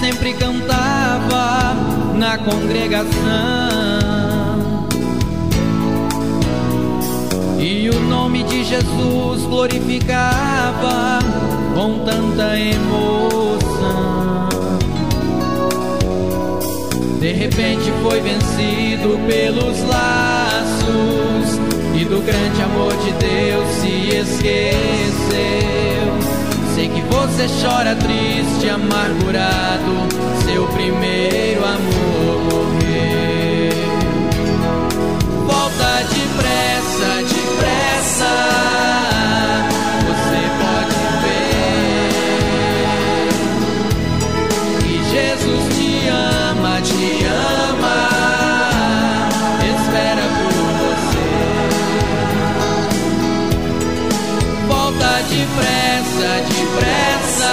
sempre cantava na congregação, e o nome de Jesus glorificava com tanta emoção. De repente foi vencido pelos laços e do grande amor de Deus se esqueceu. Sei que você chora triste, amargurado, seu primeiro amor morreu. Volta depressa, depressa, você pode ver que Jesus te ama, espera por você. Volta depressa, depressa,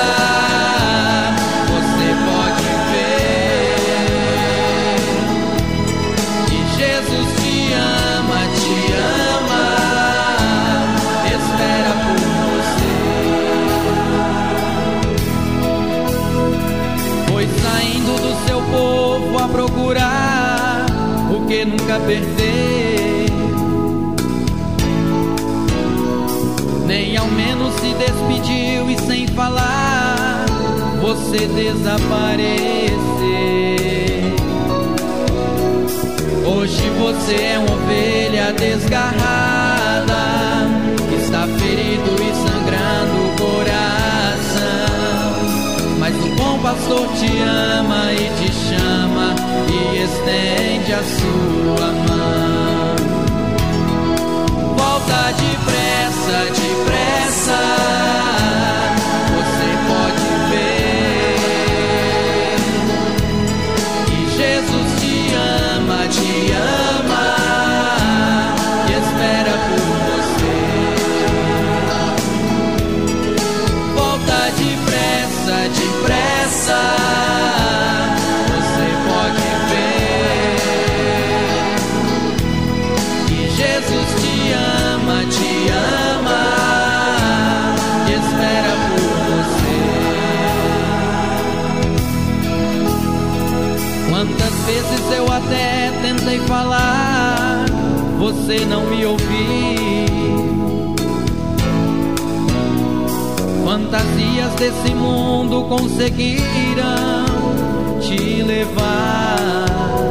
você pode ver que Jesus te ama, espera por você. Foi saindo do seu povo a procurar o que nunca perdeu, nem ao menos se despediu, e sem falar você desapareceu. Hoje você é uma ovelha desgarrada, está ferido e sangrando o coração, mas o bom pastor te ama e te chama e estende a sua mão. Volta depressa, depressa, você pode ver que Jesus te ama, e espera por você. Volta depressa, depressa, você pode ver que Jesus te ama, e espera por você. Quantas vezes eu até tentei falar, você não me ouviu. Fantasias desse mundo conseguiram te levar,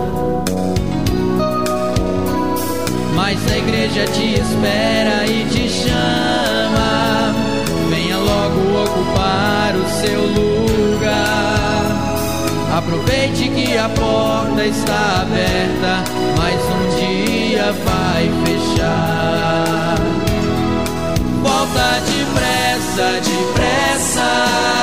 mas a igreja te espera e te chama. Venha logo ocupar o seu lugar. Aproveite que a porta está aberta, mas um dia vai fechar. Volta depressa, depressa,